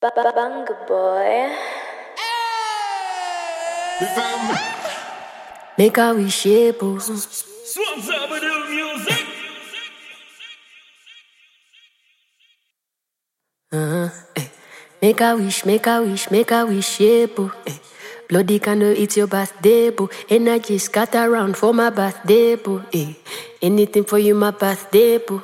Banga boy. Make a wish, shape. Swans over the music. Make a wish, shape. Bloody candle, it's your birthday, boo. Energy scatter around for my birthday, boo. Anything for you, my birthday, boo.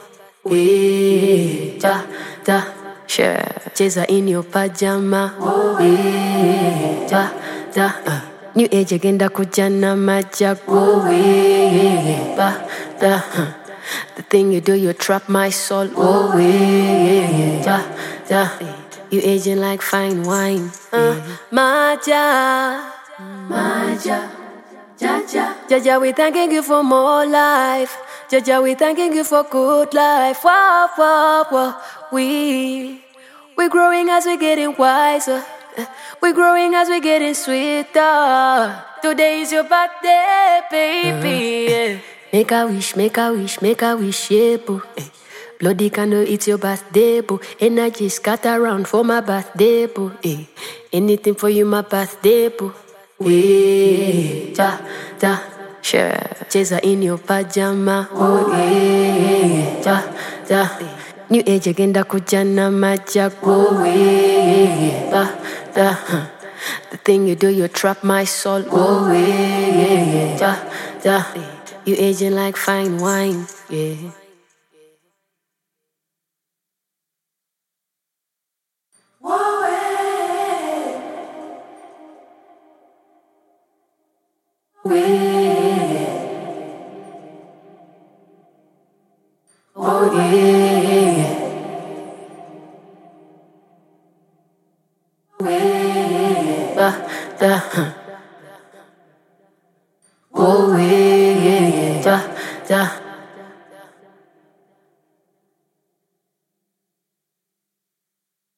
Ja, ja, sure. Cheza in your pajama. Ja, ja, New age agenda kujana majago. Ba, da, The thing you do, you trap my soul. Ja, ja. You aging like fine wine. Maja, Maja, Jaja, Jaja, we thanking you for more life. Jaja, we thanking you for good life. Wow, wow, wow. We're growing as we're getting wiser. We're growing as we're getting sweeter. Today is your birthday, baby. Make a wish, shape. Bloody candle, it's your birthday, boo. Energy scatter around for my birthday, boo. Anything for you, my birthday, boo. Ja, ja, sure. Cheza in your pajama. Ja, ja. New age agenda kujana majago. Ba, da, The thing you do, you trap my soul. Ja, ja. You aging like fine wine, yeah. Oh yeah, ba, da, oh yeah, ja, ja.